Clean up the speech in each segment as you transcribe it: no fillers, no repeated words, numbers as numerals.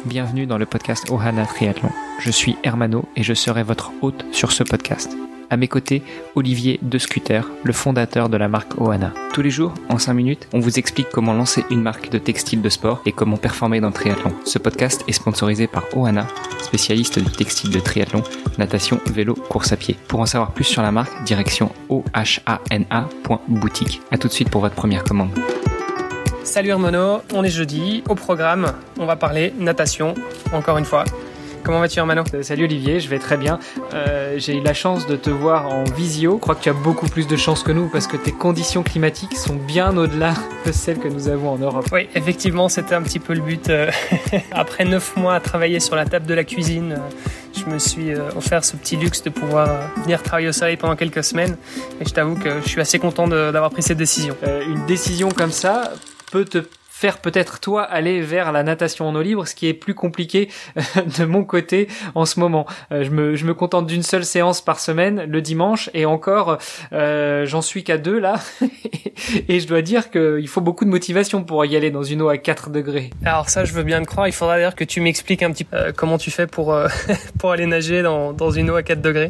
bienvenue dans le podcast Ohana Triathlon. Je suis Hermano et je serai votre hôte sur ce podcast. À mes côtés, Olivier De Scuter, le fondateur de la marque Ohana. Tous les jours, en 5 minutes, on vous explique comment lancer une marque de textile de sport et comment performer dans le triathlon. Ce podcast est sponsorisé par Ohana, spécialiste du textile de triathlon, natation, vélo, course à pied. Pour en savoir plus sur la marque, direction ohana.boutique. À tout de suite pour votre première commande. Salut Hermano, on est jeudi. Au programme, on va parler natation, encore une fois. Comment vas-tu Hermano ? Salut Olivier, je vais très bien. J'ai eu la chance de te voir en visio. Je crois que tu as beaucoup plus de chance que nous parce que tes conditions climatiques sont bien au-delà de celles que nous avons en Europe. Oui, effectivement, c'était un petit peu le but. Après 9 mois à travailler sur la table de la cuisine, je me suis offert ce petit luxe de pouvoir venir travailler au soleil pendant quelques semaines. Et je t'avoue que je suis assez content d'avoir pris cette décision. Une décision comme ça peut te faire peut-être toi aller vers la natation en eau libre, ce qui est plus compliqué de mon côté en ce moment. Je me contente d'une seule séance par semaine le dimanche et encore j'en suis qu'à 2 là et je dois dire qu'il faut beaucoup de motivation pour y aller dans une eau à 4 degrés. Alors ça je veux bien le croire, il faudra d'ailleurs que tu m'expliques un petit peu comment tu fais pour aller nager dans une eau à 4 degrés.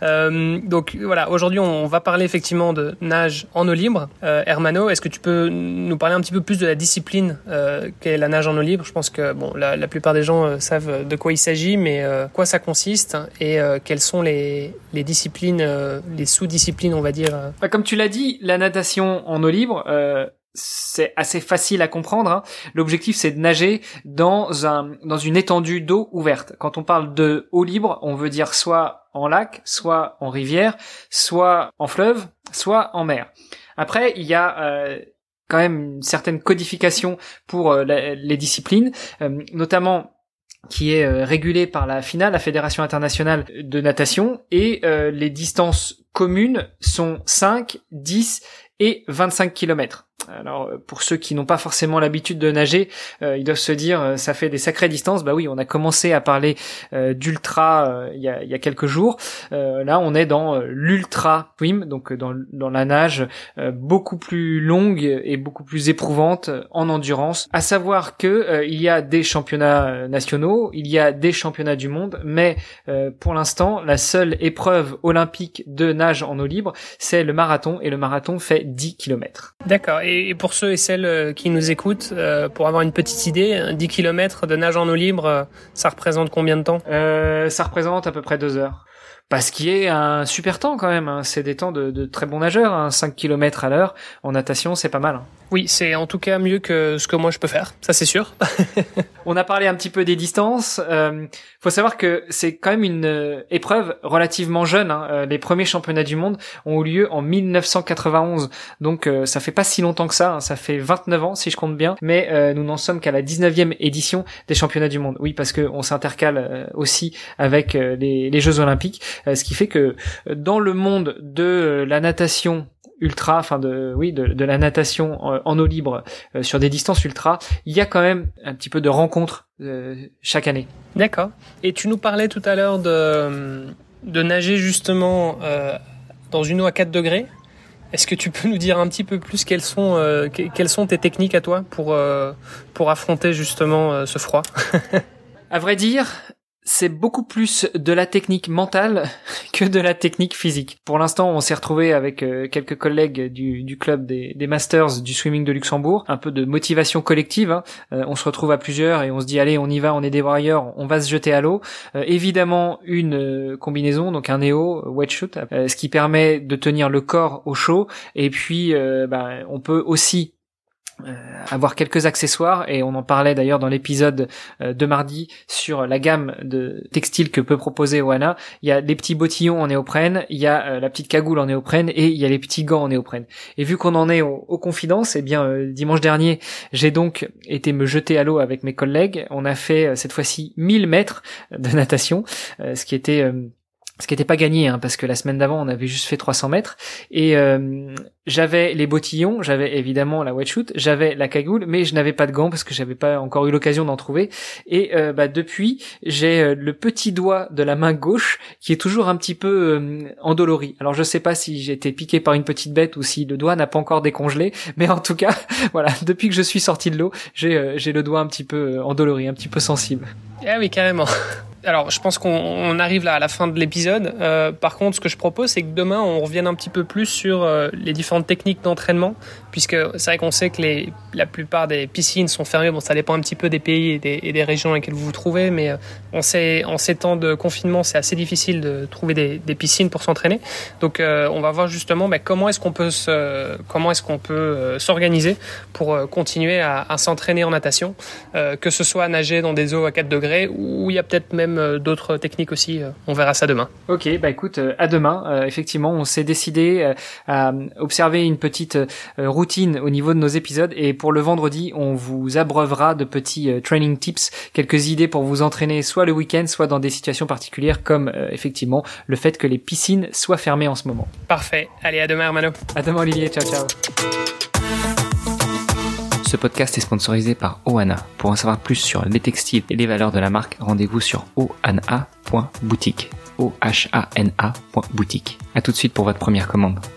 Donc voilà, aujourd'hui on va parler effectivement de nage en eau libre. Hermano, est-ce que tu peux nous parler un petit peu plus de la discipline qu'est la nage en eau libre? Je pense que bon, la plupart des gens savent de quoi il s'agit, mais quoi ça consiste et quelles sont les disciplines, les sous-disciplines, on va dire. Comme tu l'as dit, la natation en eau libre, c'est assez facile à comprendre, hein. L'objectif, c'est de nager dans une étendue d'eau ouverte. Quand on parle de eau libre, on veut dire soit en lac, soit en rivière, soit en fleuve, soit en mer. Après, il y a quand même une certaine codification pour les disciplines, notamment qui est régulée par la FINA, la Fédération internationale de natation, et les distances communes sont 5, 10 et 25 km. Alors pour ceux qui n'ont pas forcément l'habitude de nager, ils doivent se dire ça fait des sacrées distances. Bah oui, on a commencé à parler d'ultra il y a quelques jours. Là, on est dans l'ultra swim, donc dans la nage beaucoup plus longue et beaucoup plus éprouvante en endurance. À savoir que il y a des championnats nationaux, il y a des championnats du monde, mais pour l'instant, la seule épreuve olympique de nage en eau libre, c'est le marathon, et le marathon fait 10 km. D'accord. Et pour ceux et celles qui nous écoutent, pour avoir une petite idée, 10 km de nage en eau libre, ça représente combien de temps ? Ça représente à peu près 2 heures. Parce qu'il y a un super temps quand même, hein. C'est des temps de très bons nageurs, hein. 5 km à l'heure en natation, c'est pas mal, hein. Oui, c'est en tout cas mieux que ce que moi je peux faire, ça c'est sûr. On a parlé un petit peu des distances. Faut savoir que c'est quand même une épreuve relativement jeune, hein. Les premiers championnats du monde ont eu lieu en 1991, donc ça fait pas si longtemps que ça, hein. Ça fait 29 ans si je compte bien, mais nous n'en sommes qu'à la 19e édition des championnats du monde. Oui, parce que on s'intercale aussi avec les Jeux Olympiques, ce qui fait que dans le monde de la natation ultra, enfin de la natation en eau libre sur des distances ultra, il y a quand même un petit peu de rencontres chaque année. D'accord. Et tu nous parlais tout à l'heure de nager justement dans une eau à 4 degrés. Est-ce que tu peux nous dire un petit peu plus quelles sont tes techniques à toi pour affronter justement ce froid? À vrai dire, c'est beaucoup plus de la technique mentale que de la technique physique. Pour l'instant, on s'est retrouvé avec quelques collègues du club des Masters du swimming de Luxembourg, un peu de motivation collective, hein. On se retrouve à plusieurs et on se dit allez, on y va, on est des warriors, on va se jeter à l'eau. Évidemment, une combinaison, donc un néo wetsuit, ce qui permet de tenir le corps au chaud, et puis on peut aussi avoir quelques accessoires, et on en parlait d'ailleurs dans l'épisode de mardi sur la gamme de textiles que peut proposer Ohana. Il y a les petits bottillons en néoprène, il y a la petite cagoule en néoprène, et il y a les petits gants en néoprène. Et vu qu'on en est aux confidences, dimanche dernier, j'ai donc été me jeter à l'eau avec mes collègues. On a fait cette fois-ci 1000 mètres de natation, ce qui était Ce qui n'était pas gagné, parce que la semaine d'avant, on avait juste fait 300 mètres. Et j'avais les bottillons, j'avais évidemment la wetsuit, j'avais la cagoule, mais je n'avais pas de gants parce que j'avais pas encore eu l'occasion d'en trouver. Et depuis, j'ai le petit doigt de la main gauche qui est toujours un petit peu endolori. Alors je sais pas si j'ai été piqué par une petite bête ou si le doigt n'a pas encore décongelé, mais en tout cas, voilà, depuis que je suis sorti de l'eau, j'ai le doigt un petit peu endolori, un petit peu sensible. Ah oui, carrément. Alors, je pense qu'on arrive là à la fin de l'épisode. Par contre, ce que je propose, c'est que demain, on revienne un petit peu plus sur les différentes techniques d'entraînement, puisque c'est vrai qu'on sait que la plupart des piscines sont fermées. Bon, ça dépend un petit peu des pays et des régions dans lesquelles vous vous trouvez, mais on sait, en ces temps de confinement, c'est assez difficile de trouver des piscines pour s'entraîner. Donc, on va voir justement comment est-ce qu'on peut s'organiser pour continuer à s'entraîner en natation, que ce soit nager dans des eaux à 4 degrés ou il y a peut-être même d'autres techniques aussi. On verra ça demain. Ok, écoute, à demain. Effectivement, on s'est décidé à observer une petite routine au niveau de nos épisodes, et pour le vendredi, on vous abreuvera de petits training tips, quelques idées pour vous entraîner soit le week-end, soit dans des situations particulières comme effectivement le fait que les piscines soient fermées en ce moment. Parfait. Allez, à demain, Hermano. À demain, Olivier. Ciao, ciao. Ce podcast est sponsorisé par Ohana. Pour en savoir plus sur les textiles et les valeurs de la marque, rendez-vous sur ohana.boutique. ohana.boutique. À tout de suite pour votre première commande.